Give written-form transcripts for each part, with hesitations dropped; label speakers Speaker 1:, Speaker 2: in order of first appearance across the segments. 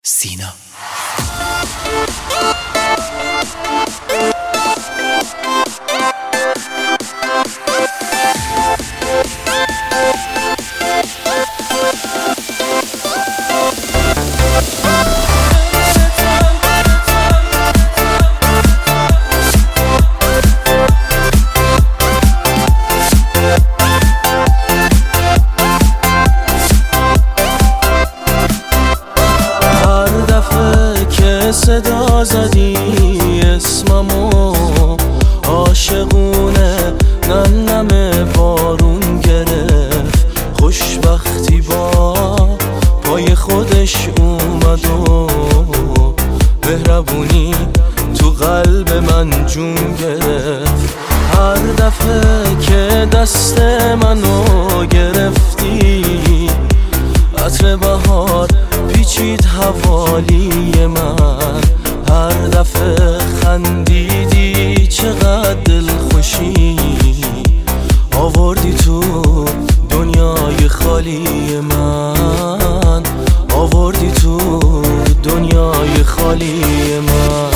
Speaker 1: سینا.
Speaker 2: صدا زدی اسممو عاشقونه، نم نم بارون گرفت، خوشبختی با پای خودش اومد و مهربونی تو قلب من جون گرفت. هر دفعه که دست منو گرفتی، عطر بهار پیچید حوالی من. هر دفعه خندیدی چقدر دلخوشی آوردی تو دنیای خالی من، آوردی تو دنیای خالی من.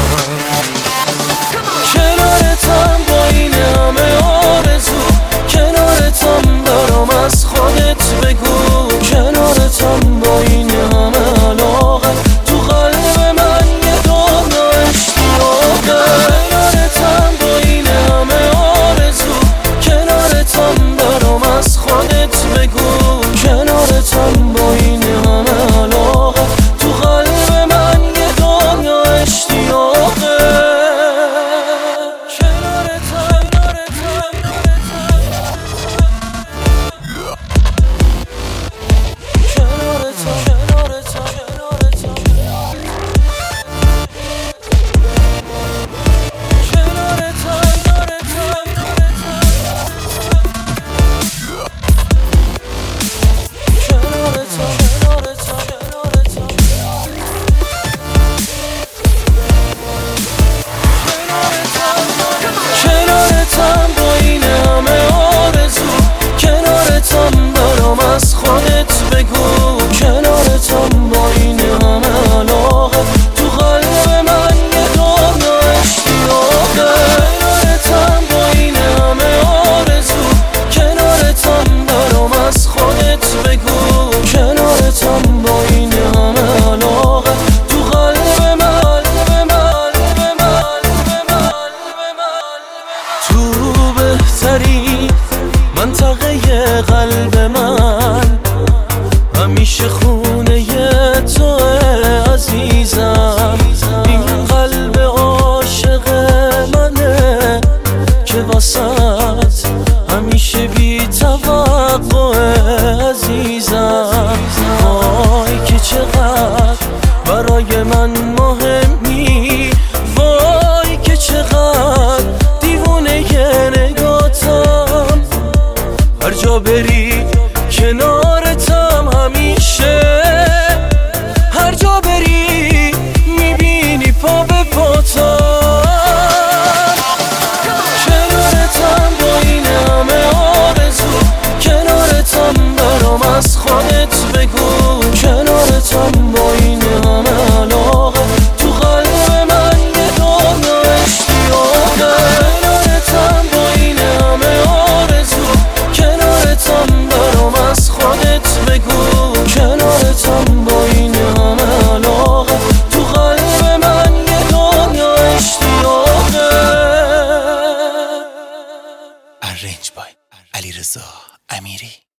Speaker 2: کنارتم با این همه آرزو، کنارتم برام از خودت بگو، کنارتم با این همه علاقه، تو قلب من یه دنیا اشتیاقه. کنارتم با این همه آرزو، کنارتم برام از خودت بگو، کنارتم با این همه علاقه، تو قلب من یه دنیا اشتیاقه. از خودت بگو، کنارتم با این همه علاقه، تو قلب من یه دنیا اشتیاقه. کنارتم با این همه آرزو، کنارتم برام از خودت بگو، کنارتم با این همه علاقه، تو قلب من. تو بهترین منطقه قلب من، همیشه خونه تو عزیزم. این قلب عاشق منه که واسط همیشه بی توقع عزیزم. وای که چقدر برای من مهمی، وای که چقدر دیوونه نگاتم. هر جا بری کنارتم همیشه، هر جا بری میبینی پا به پاتم. کنارتم با این همه آرزو، کنارتم برام از خودت بگو، کنارتم با این همه علاقه، تو قلب من یه دنیا اشتیاقه. کنارتم با این همه آرزو، کنارتم برام از خودت بگو، کنارتم با این همه علاقه، تو قلب من یه دنیا اشتیاقه.
Speaker 1: ارنج بای علیرضا امیری.